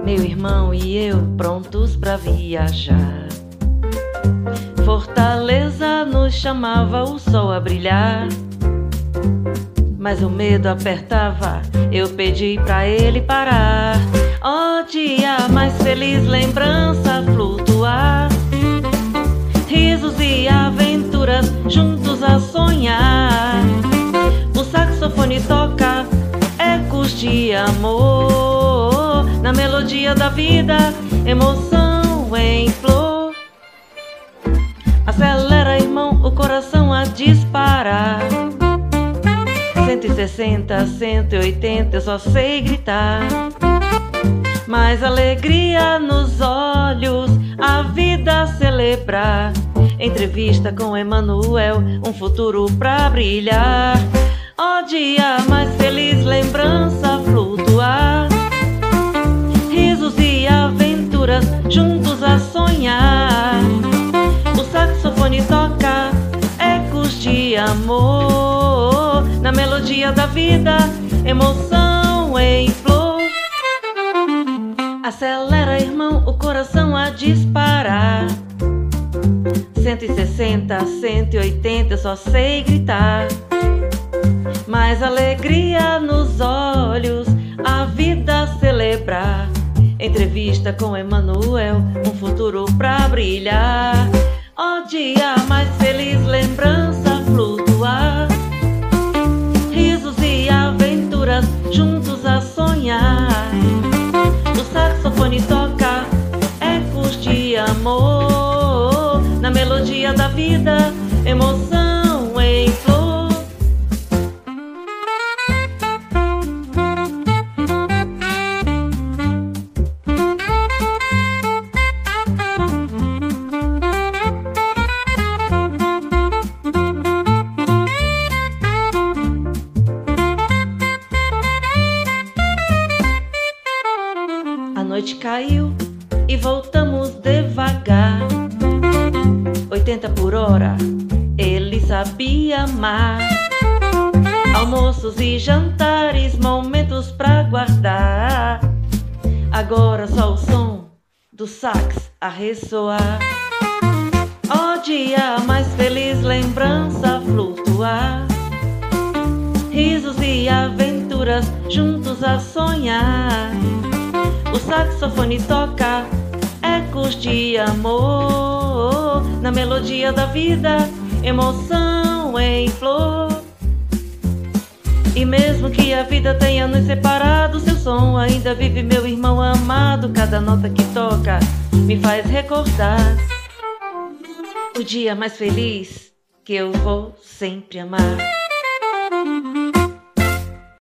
meu irmão e eu prontos pra viajar. Fortaleza nos chamava o sol a brilhar, mas o medo apertava, eu pedi pra ele parar. Ó dia mais feliz, lembrança a flutuar, risos e aventuras juntos a sonhar. O saxofone toca ecos de amor, na melodia da vida, emoção em flor. Acelera, irmão, o coração a disparar. 160, 180, eu só sei gritar. Mais alegria nos olhos, a vida celebrar. Entrevista com Emanuel, um futuro pra brilhar. Ó dia mais feliz, lembrança flutuar, risos e aventuras juntos a sonhar. O saxofone toca ecos de amor, na melodia da vida, emoção em flor. Acelera, irmão, o coração a disparar. 160, 180, eu só sei gritar. Mais alegria nos olhos, a vida celebrar. Entrevista com Emanuel, um futuro pra brilhar. Ó dia mais feliz, lembrança flutuar, risos e aventuras juntos a sonhar. O saxofone toca ecos de amor, na melodia da vida, emoção em flor. A noite caiu e voltamos devagar. 80 por hora, ele sabia amar. Almoços e jantares, momentos pra guardar. Agora só o som do sax a ressoar. Ó dia mais feliz, lembrança flutuar, risos e aventuras juntos a sonhar. O saxofone toca ecos de amor, na melodia da vida, emoção em flor. E mesmo que a vida tenha nos separado, seu som ainda vive, meu irmão amado. Cada nota que toca me faz recordar o dia mais feliz que eu vou sempre amar.